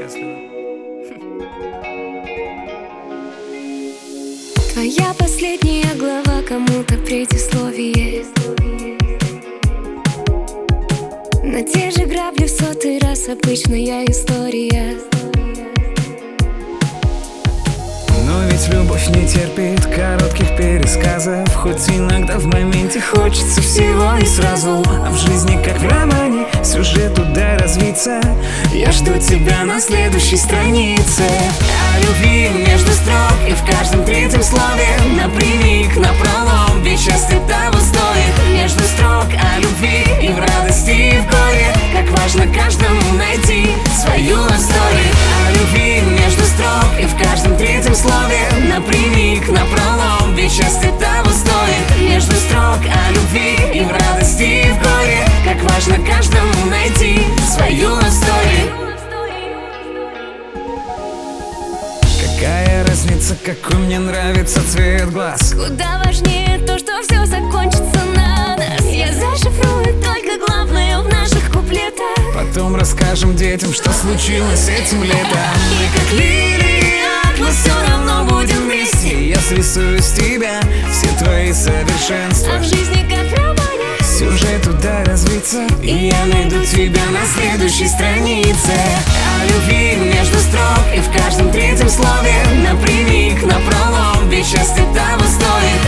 счастлива. Твоя последняя глава, кому-то предисловие. На те же грабли в 100-й раз обычная история. Но ведь любовь не терпит коротких пересказов. Хоть иногда в моменте хочется всего и сразу. А в жизни, как в романе, сюжет туда развиться. Я жду тебя на следующей странице. О любви между строк и в каждом третьем слове. Напрямик, напролом, ведь счастье того стоит. Между строк о любви и в радости, и в горе. Как важно каждому найти свою историю. О любви между строк и в каждом третьем слове. Напрямик, напролом, ведь счастье того стоит. Между строк о любви и в радости, и в горе. Как важно каждому найти свою историю. Какая разница, какой мне нравится цвет глаз? Куда важнее то, что все закончится на нас. Я зашифрую только главное в наших куплетах. Потом расскажем детям, что случилось этим летом. И как лилии, мы все равно будем вместе. Я срисую с тебя все твои совершенства. А в жизни как в романе, Сюжет туда развиться, и я найду тебя на следующей странице. О любви между строк и в каждом третьем слове. Напрямик, напролом, ведь счастье того стоит.